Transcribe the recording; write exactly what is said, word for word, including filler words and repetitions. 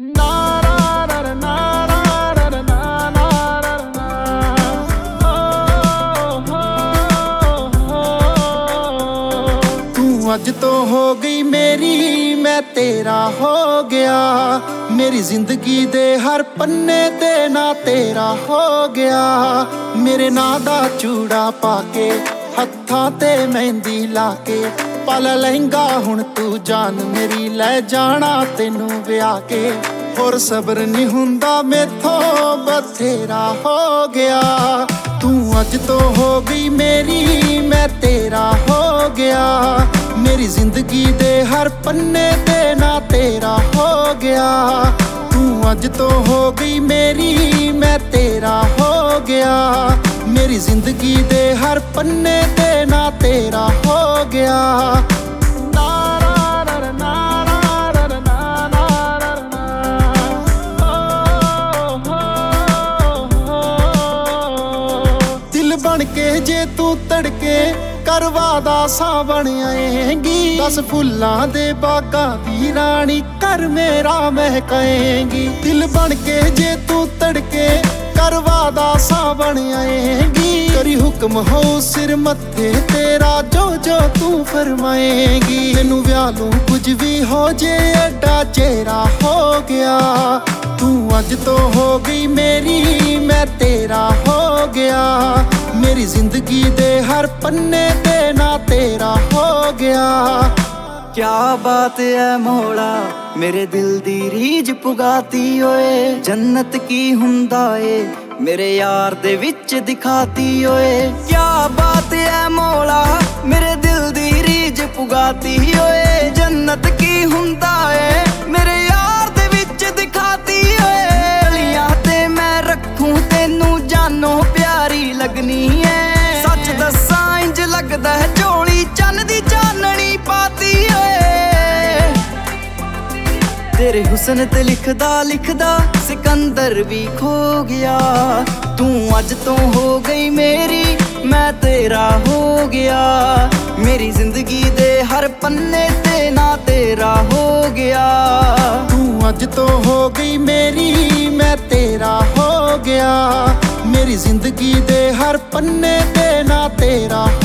ਅੱਜ ਤੋਂ ਹੋ ਗਈ ਮੇਰੀ, ਮੈਂ ਤੇਰਾ ਹੋ ਗਿਆ। ਮੇਰੀ ਜ਼ਿੰਦਗੀ ਦੇ ਹਰ ਪੰਨੇ ਤੇ ਨਾ ਤੇਰਾ ਹੋ ਗਿਆ। ਮੇਰੇ ਨਾਂ ਦਾ ਚੂੜਾ ਪਾ ਕੇ, ਹੱਥਾਂ ਤੇ ਮਹਿੰਦੀ ਲਾ ਕੇ, ਪਲ ਲਹਿੰਗਾ ਹੁਣ ਤੂੰ ਜਾਨ ਮੇਰੀ, ਲੈ ਜਾਣਾ ਤੈਨੂੰ ਵਿਆਹ ਕੇ। ਹੋਰ ਸਬਰ ਨਹੀਂ ਹੁੰਦਾ ਮੈਥੋਂ, ਬਥੇਰਾ ਹੋ ਗਿਆ। ਤੂੰ ਅੱਜ ਤੋਂ ਹੋ ਗਈ ਮੇਰੀ, ਮੈਂ ਤੇਰਾ ਹੋ ਗਿਆ। ਮੇਰੀ ਜ਼ਿੰਦਗੀ ਦੇ ਹਰ ਪੰਨੇ ਤੇ ਨਾ ਤੇਰਾ ਹੋ ਗਿਆ। ਤੂੰ ਅੱਜ ਤੋਂ ਹੋ ਗਈ ਮੇਰੀ, ਮੈਂ ਤੇਰਾ ਹੋ ਗਿਆ। ਮੇਰੀ ਜ਼ਿੰਦਗੀ ਦੇ ਹਰ ਪੰਨੇ ਤੇ ਨਾ ਤੇਰਾ ਹੋ ਗਿਆ। ਦਿਲ ਬਣ ਕੇ ਜੇ ਤੂੰ ਤੜਕੇ ਕਰਵਾ ਦਾ ਸਾਂ ਬਣ ਆਏਂਗੀ। ਦਸ ਫੁੱਲਾਂ ਦੇ ਬਾਗਾਂ ਦੀ ਰਾਣੀ ਕਰ ਮੇਰਾ ਮਹਿਕਾਏਂਗੀ। ਦਿਲ ਬਣ ਕੇ ਜੇ ਤੂੰ ਤੜਕੇ ਕਰਵਾ ਦਾ ਸਾਂ ਬਣ ਆਏਂਗੀ। ਕਰੀ ਹੁਕਮ ਹੋ ਸਿਰ ਮੱਥੇ ਤੇਰਾ, ਜੋ ਜੋ ਤੂੰ ਫਰਮਾਏਂਗੀ। ਤੈਨੂੰ ਵਿਆਹ ਲੂੰ ਕੁਝ ਵੀ ਹੋ ਜੇ, ਐਡਾ ਚਿਹਰਾ ਹੋ ਗਿਆ। ਤੂੰ ਅੱਜ ਤੋਂ ਹੋ ਗਈ ਮੇਰੀ, ਮੈਂ ਤੇਰਾ ਹੋ ਗਿਆ। ਮੇਰੀ ਜ਼ਿੰਦਗੀ ਦੇ ਹਰ ਪੰਨੇ ਤੇ ਨਾ ਤੇਰਾ ਹੋ ਗਿਆ। ਕਿਆ ਬਾਤ ਐ ਮੌਲਾ, ਮੇਰੇ ਦਿਲ ਦੀ ਰੀਝ ਪੁਗਾਤੀ ਓਏ। ਜੰਨਤ ਕੀ ਹੁੰਦਾ ਏ, ਮੇਰੇ ਯਾਰ ਦੇ ਵਿੱਚ ਦਿਖਾਤੀ ਓਏ। ਕਿਆ ਬਾਤ ਐ ਮੌਲਾ, ਮੇਰੇ ਦਿਲ ਦੀ ਰੀਝ ਪੁਗਾਤੀ ਓਏ। ਜੰਨਤ ਕੀ ਹੁੰਦਾ ਏ, ਮੇਰੇ ਯਾਰ ਦੇ ਵਿੱਚ ਦਿਖਾਤੀ ਓਏ। ਗਲੀਆਂ ਤੇ ਮੈਂ ਰੱਖੂੰ ਤੈਨੂੰ ਜਾਨੋਂ ਪਿਆਰੀ ਲੱਗਨੀ ਏ। ਸੱਚ ਦੱਸਾਂ ਇੰਜ ਲੱਗਦਾ ਹੈ ਝੋਲੀ ਚੰਨ ਦੀ ਚਾਨਣੀ ਪਾਤੀ ਓਏ। ਤੇਰੇ ਹੁਸਨ ਤੇ ਲਿਖਦਾ ਲਿਖਦਾ ਸਿਕੰਦਰ ਵੀ ਖੋ ਗਿਆ। ਤੂੰ ਅੱਜ ਤੋਂ ਹੋ ਗਈ ਮੇਰੀ, ਮੈਂ ਤੇਰਾ ਹੋ ਗਿਆ। ਮੇਰੀ ਜ਼ਿੰਦਗੀ ਦੇ ਹਰ ਪੰਨੇ ਤੇ ਨਾ ਤੇਰਾ ਹੋ ਗਿਆ। ਤੂੰ ਅੱਜ ਤੋਂ ਹੋ ਗਈ ਮੇਰੀ, ਮੈਂ ਤੇਰਾ ਹੋ ਗਿਆ। ਮੇਰੀ ਜ਼ਿੰਦਗੀ ਦੇ ਹਰ ਪੰਨੇ ਤੇ ਨਾ ਤੇਰਾ